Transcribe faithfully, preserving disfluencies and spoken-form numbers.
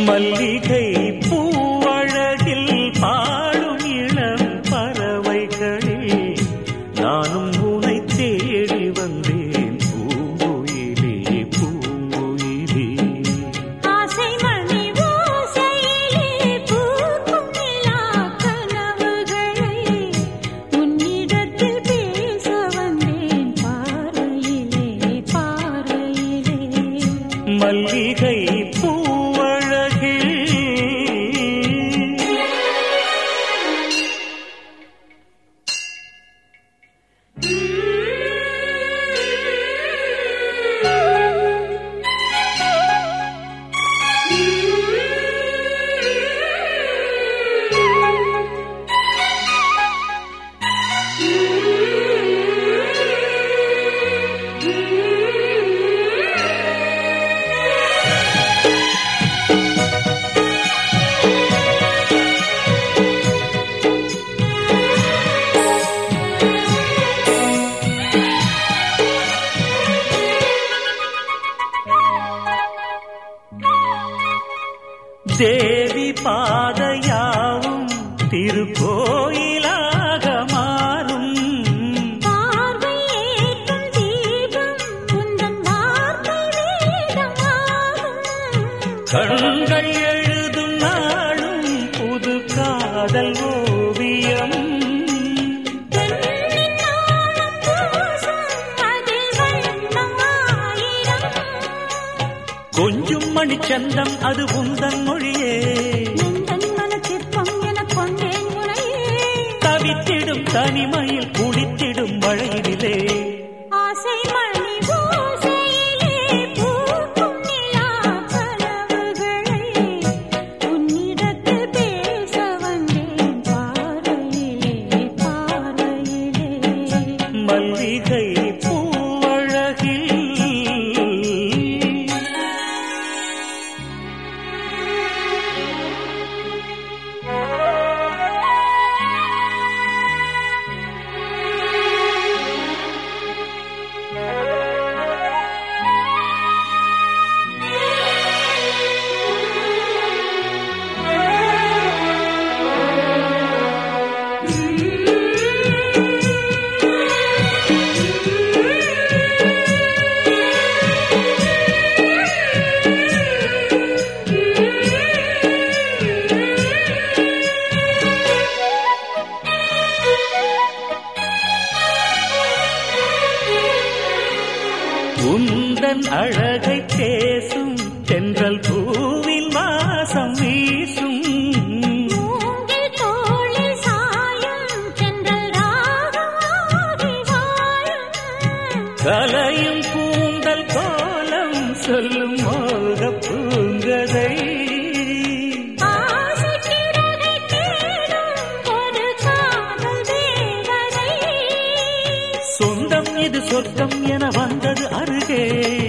மல்லிகை பூவழகில் பாடும் இளம் பறவைகளில் நானும் உனை தேடி வந்தேன் பூங்குயிலே பூங்குயிலே. ஆசை மணி ஓசையிலே பூக்கும் நிலா கனவுகளை உன்னிடத்தில் பேச வந்தேன் பாறையிலே பாறையிலே. மல்லிகை தேவி பாதையாவும் திருக்கோயிலாக மாறும். பார்வையேற்றும் தீபம் உந்தன் வார்த்தை வேதமாகும். கண்கள் எழுதும் நாளும் புது காதல் ஓவியம். பெண்ணின் நாணம் பூசும் அதில் வண்ணம் ஆயிரம். கொஞ்சும் மணிச்சந்தம் அது உந்தன் மொழியே. எந்தன் மனச்சிற்பம் எனக் கொண்டேன் முனையே. தவித்திடும் தனிமையில் குளித்திடும் மழையிலே. ஆசை மணி ஓசையிலே பூக்கும் நிலா கனவுகளை உன்னிடத்தில் பேச வந்தேன் பாறையிலே பாறையிலே. மல்லிகை பூவழகில் உந்தன் அழகை பேசும் தென்றல் பூவின் வாசம் வீசும். மூங்கில் தோளில் சாயும் தென்றல் ராகமாகி வாழும். கலையும் பூந்தல் கோலம் சொல்லும் மோகப் பூங்கதை. ஆசை சிறகை தேடும் ஒரு காதல் தேவதை. சொந்தம் இது சொர்க்கம் என வந்தது அருகே.